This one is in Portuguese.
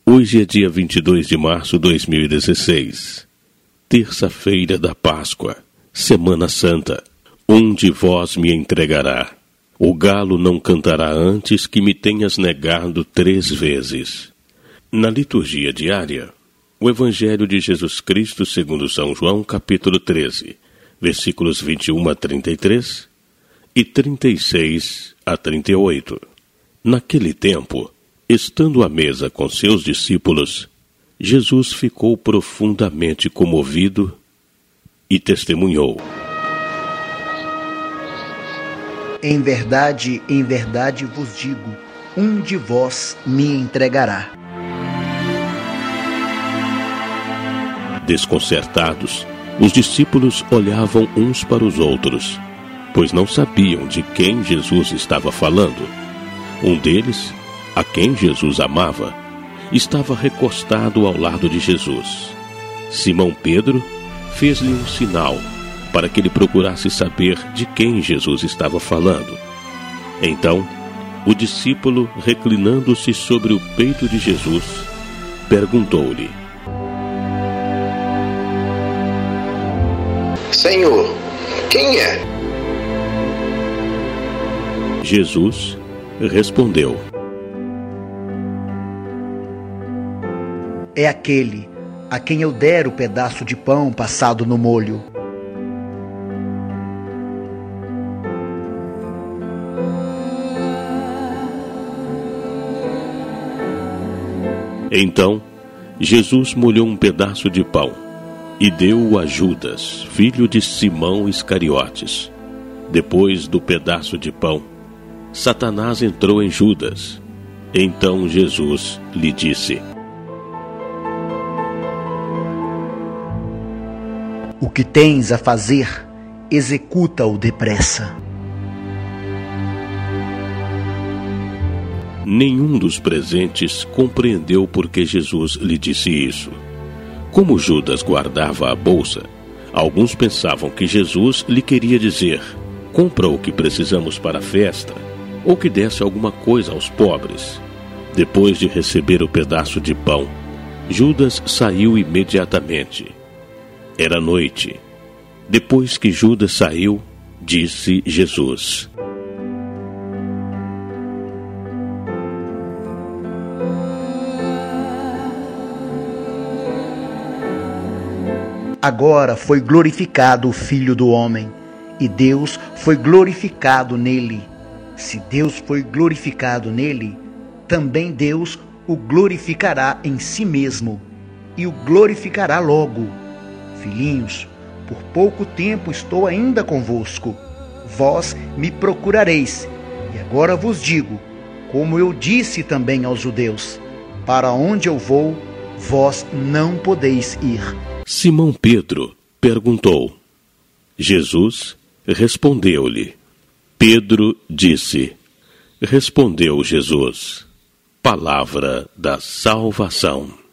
Hoje é dia 22 de março de 2016, terça-feira da Páscoa, Semana Santa. Um de vós me entregará. O galo não cantará antes que me tenhas negado 3 vezes. Na liturgia diária, o Evangelho de Jesus Cristo segundo São João, capítulo 13, versículos 21 a 33 e 36 a 38. Naquele tempo, estando à mesa com seus discípulos, Jesus ficou profundamente comovido e testemunhou: em verdade vos digo, um de vós me entregará. Desconcertados, os discípulos olhavam uns para os outros, pois não sabiam de quem Jesus estava falando. Um deles, a quem Jesus amava, estava recostado ao lado de Jesus. Simão Pedro fez-lhe um sinal para que ele procurasse saber de quem Jesus estava falando. Então, o discípulo, reclinando-se sobre o peito de Jesus, perguntou-lhe: Senhor, quem é? Jesus respondeu: É aquele a quem eu der o pedaço de pão passado no molho. Então, Jesus molhou um pedaço de pão e deu-o a Judas, filho de Simão Iscariotes. Depois do pedaço de pão, Satanás entrou em Judas. Então Jesus lhe disse: O que tens a fazer, executa-o depressa. Nenhum dos presentes compreendeu por que Jesus lhe disse isso. Como Judas guardava a bolsa, alguns pensavam que Jesus lhe queria dizer: compra o que precisamos para a festa, ou que desse alguma coisa aos pobres. Depois de receber o pedaço de pão, Judas saiu imediatamente. Era noite. Depois que Judas saiu, disse Jesus: Agora foi glorificado o Filho do Homem, e Deus foi glorificado nele. Se Deus foi glorificado nele, também Deus o glorificará em si mesmo, e o glorificará logo. Filhinhos, por pouco tempo estou ainda convosco. Vós me procurareis, e agora vos digo, como eu disse também aos judeus: para onde eu vou, vós não podeis ir. Simão Pedro perguntou. Jesus respondeu-lhe. Pedro disse: respondeu Jesus: palavra da salvação.